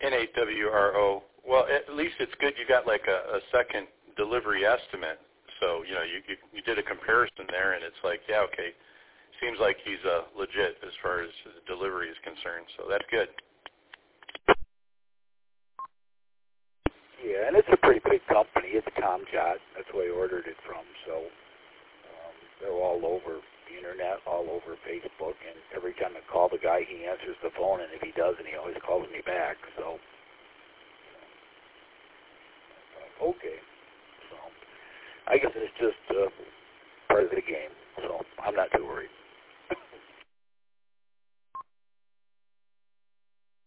N8WRO. Well, at least it's good you got like a second delivery estimate. So, you did a comparison there, and it's like, yeah, okay, seems like he's legit as far as delivery is concerned. So that's good. Yeah, and it's a pretty big company. It's Comjot. That's where I ordered it from. So they're all over the internet, all over Facebook, and every time I call the guy, he answers the phone, and if he doesn't, he always calls me back. So, okay. So I guess it's just part of the game. So I'm not too worried.